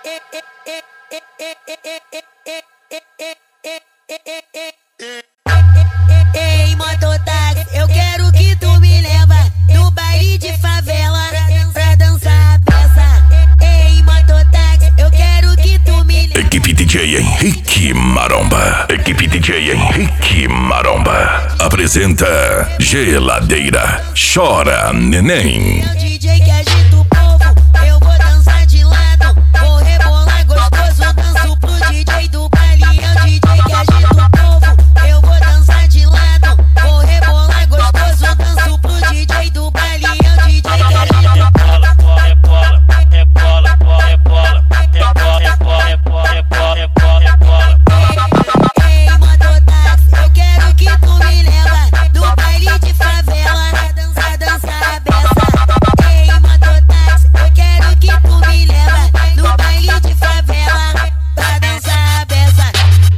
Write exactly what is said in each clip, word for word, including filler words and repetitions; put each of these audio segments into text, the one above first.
Ei, mototáxi, eu quero que tu me leva no baile de favela pra dançar a peça. Ei, mototáxi, eu quero que tu me leva. Equipe D J Henrique Maromba. Equipe D J Henrique Maromba apresenta Geladeira Chora Neném. É o D J que agita o povo, eu vou dançar de lado, vou rebolar gostoso, danço pro D J do baile. É o D J que agita o povo, eu vou dançar de lado, vou rebolar gostoso, danço pro D J do baile. É o D J que agita o povo. Rebola, rebola, rebola, rebola, rebola, rebola, rebola, rebola, rebola, rebola. Ei, mototáxi, eu quero que tu me leva no baile de favela pra dançar, dançar a beça. Ei, mototáxi, eu quero que tu me leva no baile de favela pra dançar a beça.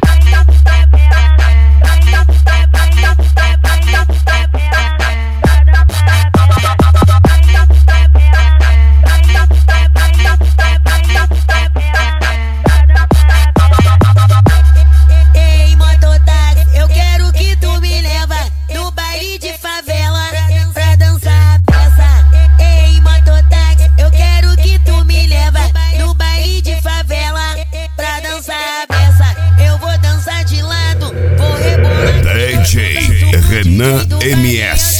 Ei, mototáxi, eu quero que tu me leva no baile de favela pra dançar a peça. Ei, mototáxi, eu quero que tu me leva no baile de favela pra dançar a peça. Eu vou dançar de lado, vou rebolar. D J Renan M S.